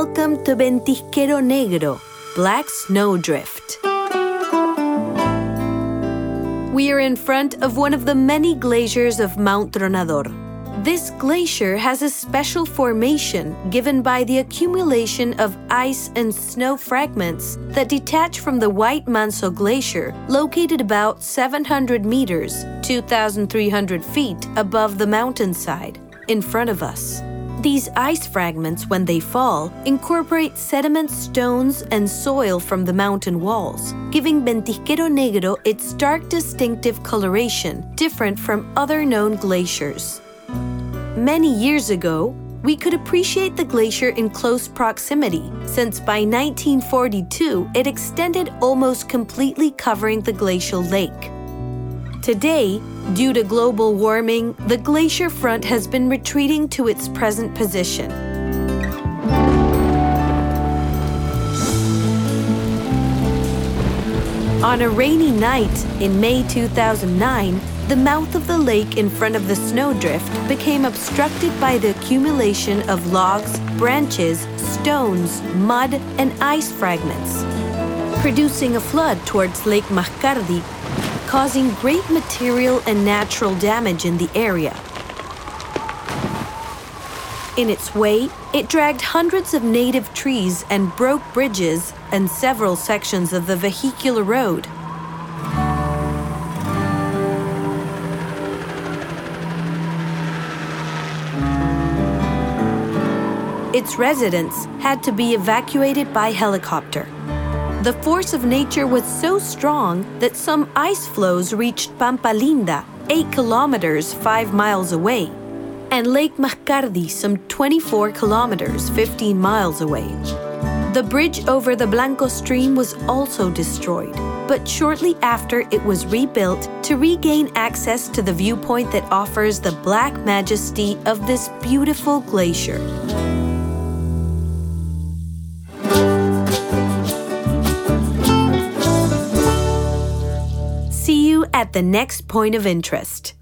welcome to Ventisquero Negro, Black Snowdrift. We are in front of one of the many glaciers of Mount Tronador. This glacier has a special formation given by the accumulation of ice and snow fragments that detach from the White Manso Glacier, located about 700 meters, 2,300 feet above the mountainside, in front of us. These ice fragments, when they fall, incorporate sediment, stones, and soil from the mountain walls, giving Ventisquero Negro its dark, distinctive coloration, different from other known glaciers. Many years ago, we could appreciate the glacier in close proximity, since by 1942 it extended almost completely covering the glacial lake. Today, due to global warming, the glacier front has been retreating to its present position. On a rainy night in May 2009, the mouth of the lake in front of the snowdrift became obstructed by the accumulation of logs, branches, stones, mud, and ice fragments, producing a flood towards Lake Mascardi, causing great material and natural damage in the area. In its way, it dragged hundreds of native trees and broke bridges and several sections of the vehicular road. Its residents had to be evacuated by helicopter. The force of nature was so strong that some ice flows reached Pampa Linda, 8 kilometers 5 miles away, and Lake Mascardi, some 24 kilometers 15 miles away. The bridge over the Blanco stream was also destroyed, but shortly after it was rebuilt to regain access to the viewpoint that offers the black majesty of this beautiful glacier. See you at the next point of interest.